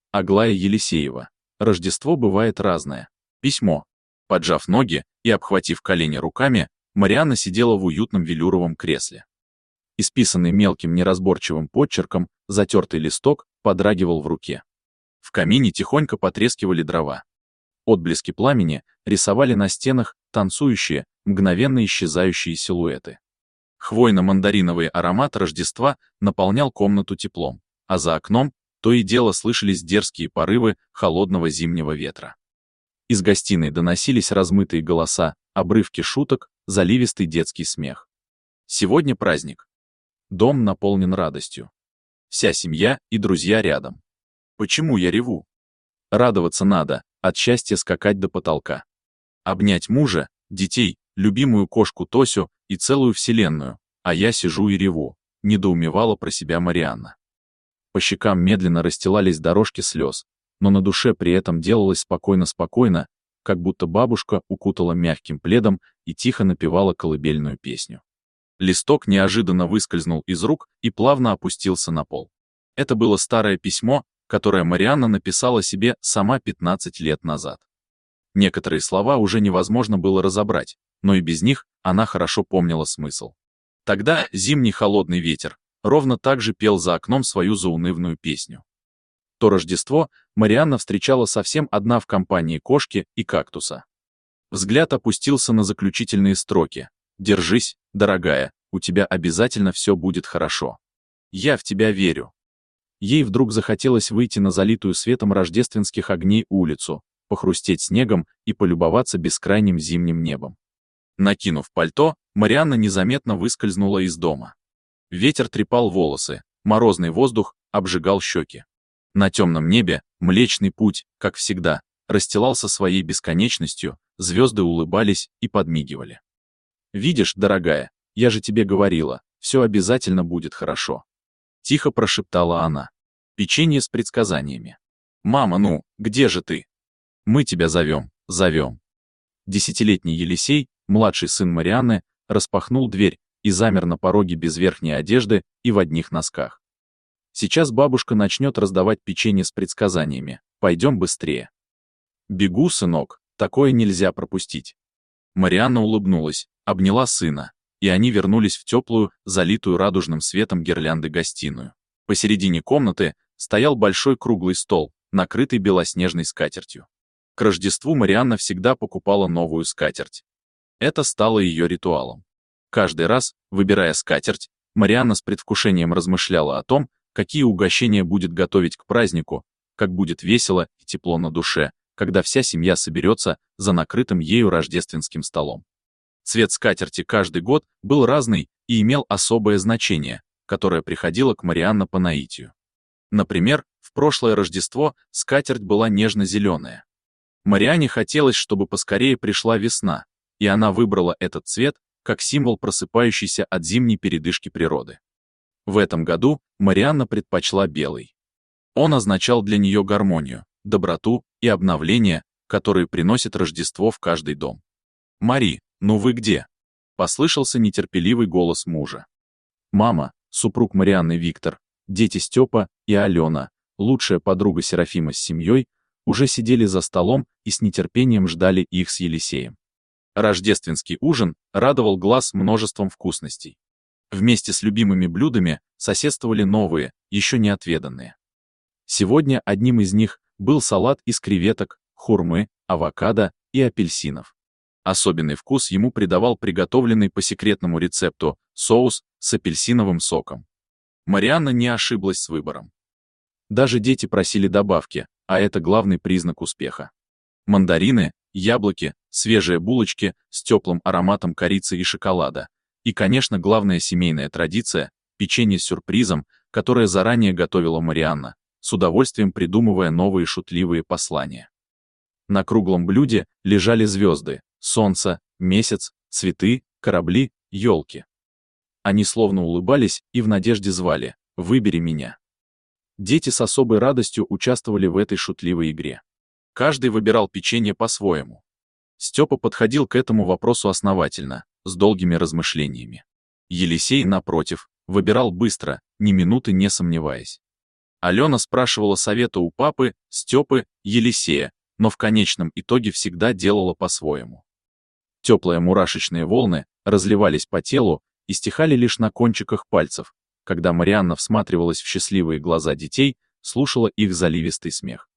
Аглая Елисеева. Рождество бывает разное. Письмо. Поджав ноги и обхватив колени руками, Марианна сидела в уютном велюровом кресле. Исписанный мелким неразборчивым подчерком, затертый листок подрагивал в руке. В камине тихонько потрескивали дрова. Отблески пламени рисовали на стенах танцующие, мгновенно исчезающие силуэты. Хвойно-мандариновый аромат Рождества наполнял комнату теплом, а за окном то и дело слышались дерзкие порывы холодного зимнего ветра. Из гостиной доносились размытые голоса, обрывки шуток, заливистый детский смех. Сегодня праздник. Дом наполнен радостью. Вся семья и друзья рядом. Почему я реву? Радоваться надо, от счастья скакать до потолка. Обнять мужа, детей, любимую кошку Тосю и целую вселенную, а я сижу и реву, недоумевала про себя Марианна. По щекам медленно расстилались дорожки слез, но на душе при этом делалось спокойно-спокойно, как будто бабушка укутала мягким пледом и тихо напевала колыбельную песню. Листок неожиданно выскользнул из рук и плавно опустился на пол. Это было старое письмо, которое Марианна написала себе сама 15 лет назад. Некоторые слова уже невозможно было разобрать, но и без них она хорошо помнила смысл. Тогда зимний холодный ветер ровно так же пел за окном свою заунывную песню. То Рождество Марианна встречала совсем одна в компании кошки и кактуса. Взгляд опустился на заключительные строки. «Держись, дорогая, у тебя обязательно все будет хорошо. Я в тебя верю». Ей вдруг захотелось выйти на залитую светом рождественских огней улицу, похрустеть снегом и полюбоваться бескрайним зимним небом. Накинув пальто, Марианна незаметно выскользнула из дома. Ветер трепал волосы, морозный воздух обжигал щеки. На темном небе Млечный Путь, как всегда, расстилался своей бесконечностью, звезды улыбались и подмигивали. «Видишь, дорогая, я же тебе говорила, все обязательно будет хорошо», — тихо прошептала она. «Печенье с предсказаниями. Мама, ну, где же ты? Мы тебя зовем, зовем». Десятилетний Елисей, младший сын Марианны, распахнул дверь и замер на пороге без верхней одежды и в одних носках. «Сейчас бабушка начнет раздавать печенье с предсказаниями. Пойдем быстрее». «Бегу, сынок, такое нельзя пропустить». Марианна улыбнулась, обняла сына, и они вернулись в теплую, залитую радужным светом гирлянды гостиную. Посередине комнаты стоял большой круглый стол, накрытый белоснежной скатертью. К Рождеству Марианна всегда покупала новую скатерть. Это стало ее ритуалом. Каждый раз, выбирая скатерть, Марианна с предвкушением размышляла о том, какие угощения будет готовить к празднику, как будет весело и тепло на душе, когда вся семья соберется за накрытым ею рождественским столом. Цвет скатерти каждый год был разный и имел особое значение, которое приходило к Марианне по наитию. Например, в прошлое Рождество скатерть была нежно-зеленая. Марианне хотелось, чтобы поскорее пришла весна, и она выбрала этот цвет как символ просыпающейся от зимней передышки природы. В этом году Марианна предпочла белый. Он означал для нее гармонию, доброту и обновление, которые приносит Рождество в каждый дом. «Мари, ну вы где?» — послышался нетерпеливый голос мужа. Мама, супруг Марианны Виктор, дети Степа и Алена, лучшая подруга Серафима с семьей, уже сидели за столом и с нетерпением ждали их с Елисеем. Рождественский ужин радовал глаз множеством вкусностей. Вместе с любимыми блюдами соседствовали новые, еще не отведанные. Сегодня одним из них был салат из креветок, хурмы, авокадо и апельсинов. Особенный вкус ему придавал приготовленный по секретному рецепту соус с апельсиновым соком. Марианна не ошиблась с выбором. Даже дети просили добавки, а это главный признак успеха. Мандарины, яблоки, свежие булочки с теплым ароматом корицы и шоколада. И, конечно, главная семейная традиция – печенье с сюрпризом, которое заранее готовила Марианна, с удовольствием придумывая новые шутливые послания. На круглом блюде лежали звезды, солнце, месяц, цветы, корабли, елки. Они словно улыбались и в надежде звали «Выбери меня». Дети с особой радостью участвовали в этой шутливой игре. Каждый выбирал печенье по-своему. Степа подходил к этому вопросу основательно, с долгими размышлениями. Елисей, напротив, выбирал быстро, ни минуты не сомневаясь. Алена спрашивала совета у папы, Степы, Елисея, но в конечном итоге всегда делала по-своему. Теплые мурашечные волны разливались по телу и стихали лишь на кончиках пальцев, когда Марианна всматривалась в счастливые глаза детей, слушала их заливистый смех.